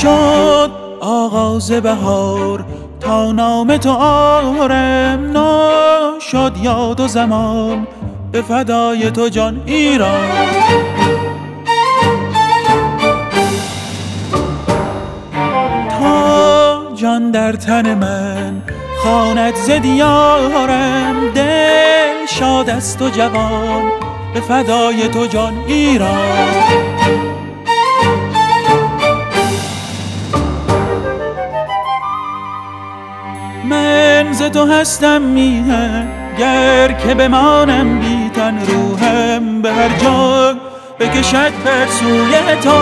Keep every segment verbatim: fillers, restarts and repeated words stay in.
شد آغاز بهار تا نام تو آرم ناشد یاد و زمان به فدای تو جان ایران. تا جان در تن من خواند ز دیارم دل شاد است و جوان به فدای تو جان ایران. من ز تو هستم میهن گر که بمانم بی تن روحم به هر جا بکشد پر سوی تو.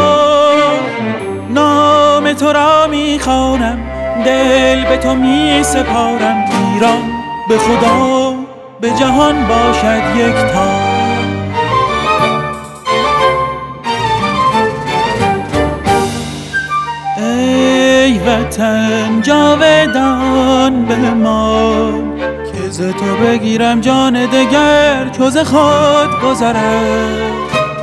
نام تو را میخوانم دل به تو می سپارم ایران به خدا به جهان باشد یکتا. ای وطن جاودان بمان که ز تو بگیرم جان دگر چو ز خود گذرد.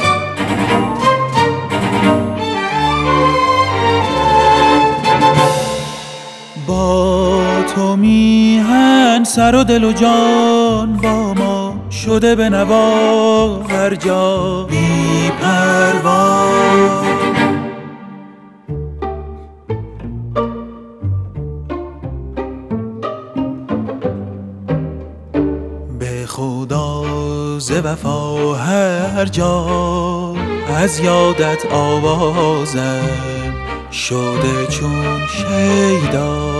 با تو میهن سر و دل و جان با ما شده به نوا هر جا بی پروا. به خدا ز وفا هر جا از یادت آوازم شده چون شیدا.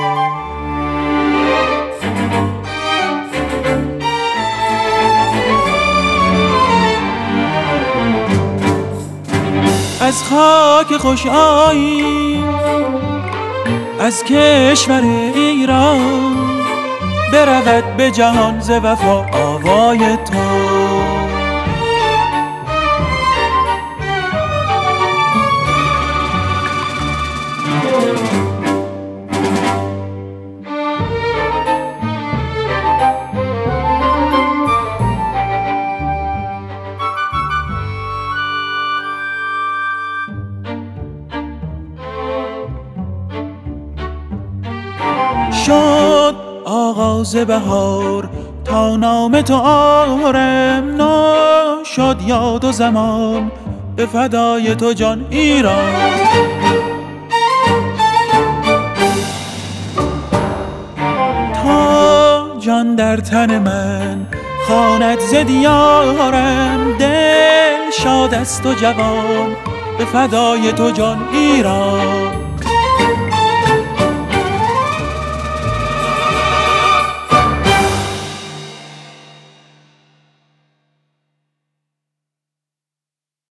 از خاک خوش آیی از کشور ایران برود به جهان ز وفا آوای تو. شد آغاز بهار تا نام تو آرم ناشد یاد و زمان به فدای تو جان ایران. تا جان در تن من خواند ز دیارم دل شاد است و جوان به فدای تو جان ایران.